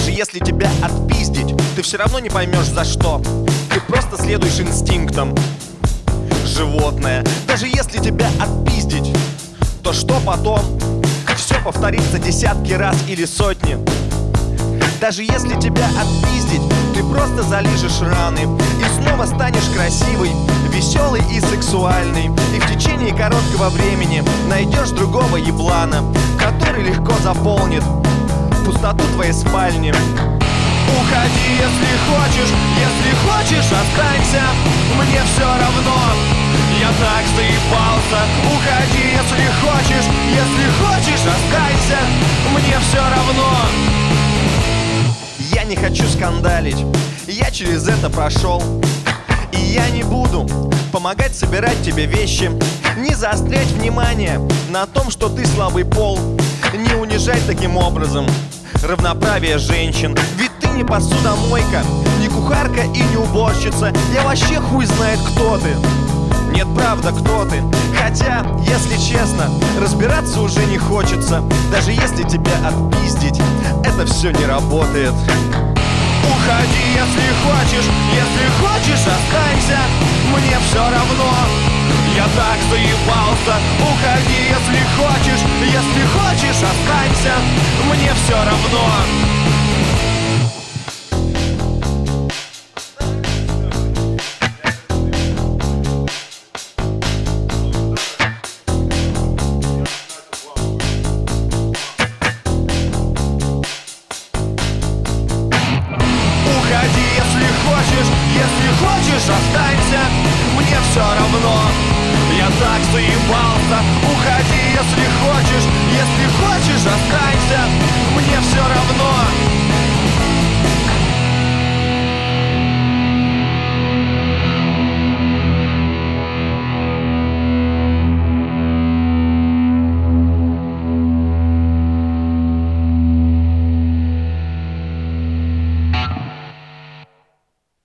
Даже если тебя отпиздить, ты все равно не поймешь за что. Ты просто следуешь инстинктам, животное. Даже если тебя отпиздить, то что потом? Все повторится десятки раз или сотни. Даже если тебя отпиздить, ты просто залижешь раны и снова станешь красивой, веселой и сексуальной. И в течение короткого времени найдешь другого еблана, который легко заполнит пустоту твоей спальни. Уходи, если хочешь, останься, мне все равно, я так заебался. Уходи, если хочешь, останься, мне все равно. Я не хочу скандалить, я через это прошел. И я не буду помогать собирать тебе вещи, не заострять внимание на том, что ты слабый пол, не унижать таким образом равноправие женщин. Ведь ты не посудомойка, не кухарка и не уборщица. Я вообще хуй знает, кто ты. Нет, правда, кто ты? Хотя, если честно, разбираться уже не хочется. Даже если тебя отпиздить, это все не работает. Уходи, если хочешь, останься, мне все равно, я так заебался. Уходи, если хочешь, останься, мне все равно. Уходи, если хочешь, останься, мне все равно, я так заебался. Уходи, если хочешь, останься, мне все равно.